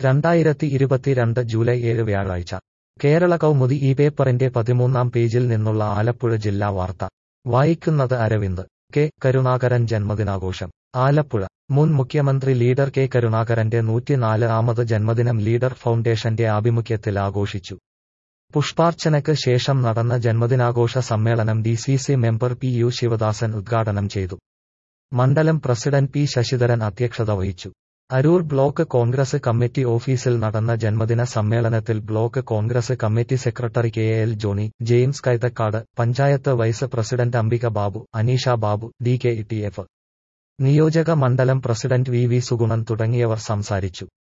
2022 July 7 വ്യാഴാഴ്ച കേരള കൗമുദി ഈ പേപ്പറിന്റെ 13-ാം പേജിൽ നിന്നുള്ള ആലപ്പുഴ ജില്ലാ വാർത്ത വായിക്കുന്നത് അരവിന്ദ്. കെ കരുണാകരൻ ജന്മദിനാഘോഷം. ആലപ്പുഴ മുൻ മുഖ്യമന്ത്രി ലീഡർ കെ കരുണാകരന്റെ 104-ാമത് ജന്മദിനം ലീഡർ ഫൗണ്ടേഷന്റെ ആഭിമുഖ്യത്തിൽ ആഘോഷിച്ചു. പുഷ്പാർച്ചനയ്ക്ക് ശേഷം നടന്ന ജന്മദിനാഘോഷ സമ്മേളനം DCC മെമ്പർ PU ശിവദാസൻ ഉദ്ഘാടനം ചെയ്തു. മണ്ഡലം പ്രസിഡന്റ് P ശശിധരൻ അധ്യക്ഷത വഹിച്ചു. അരൂർ ബ്ലോക്ക് കോൺഗ്രസ് കമ്മിറ്റി ഓഫീസിൽ നടന്ന ജന്മദിന സമ്മേളനത്തിൽ block Congress committee secretary KL Johny, James Kaithakkad, panchayat vice president Ambika Babu, Aneesha Babu, DKTF നിയോജക മണ്ഡലം പ്രസിഡന്റ് VV സുഗുണൻ തുടങ്ങിയവർ സംസാരിച്ചു.